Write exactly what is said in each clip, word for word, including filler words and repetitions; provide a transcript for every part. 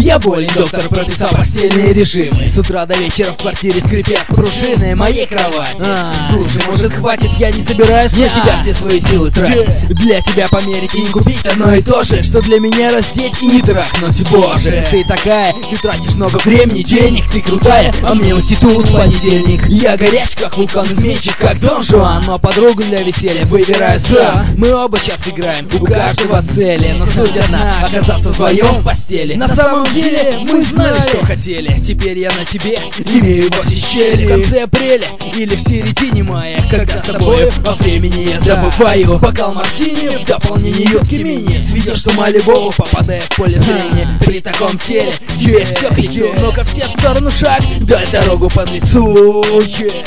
Я болен, доктор прописал постельные режимы. С утра до вечера в квартире скрипят пружины моей кровати. а, Слушай, может хватит, я не собираюсь на тебя все свои силы тратить. Для тебя померить и не купить одно и то же, что для меня раздеть и не трахнуть. Боже, ты такая, ты тратишь много времени, денег, ты крутая, а мне в институт в понедельник. Я горяч, как вулкан, изменщик, как Дон Жуан, но подругу для веселья выбираю сам. Мы оба сейчас играем, у каждого цели, но суть одна, оказаться вдвоем в постели. На самом деле мы знали, что хотели. Теперь я на тебе имею во все щели. В конце апреля или в середине мая, когда с тобой о времени я забываю. Бокал мартини в дополнение юбки мини сведешь с ума любого, попадая в поле зрения. При таком теле я все пью, но-ка все в сторону шаг, дай дорогу под лицу. yeah.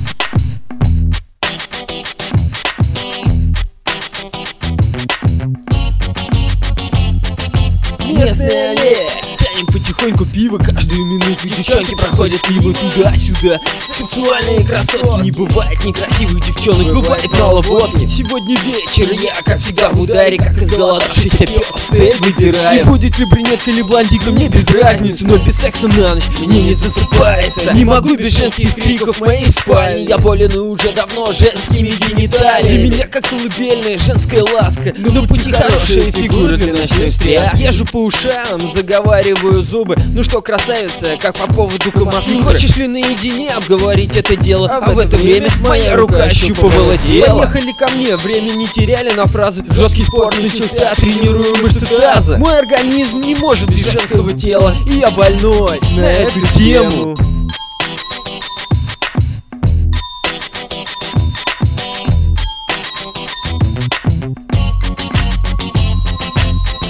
Местный Олег. Тянем потихоньку пиво, каждую минуту девчонки проходят мимо туда-сюда. Сексуальные красотки, не бывает некрасивых девчонок, бывает мало водки. Сегодня вечер, я как всегда в ударе, как изголодавшийся пес, цель выбираю. И будет ли брюнетка или блондинка, мне без разницы, но без секса на ночь мне не засыпается. Не могу без женских криков в моей спальне, я болен и уже давно женскими гениталиями. Для меня как колыбельная женская ласка, но пути хорошая фигура для ночной встряски. Езжу по ушам, заговариваю зубы. Ну что, красавица, как по поводу Камасутры? Не хочешь ли наедине обговорить это дело? А, а в это время моя рука ощупывала тело. Поехали ко мне, время не теряли на фразы. Жесткий спор начался, тренирую мышцы таза. Мой организм не может без женского тела, и я больной на эту тему.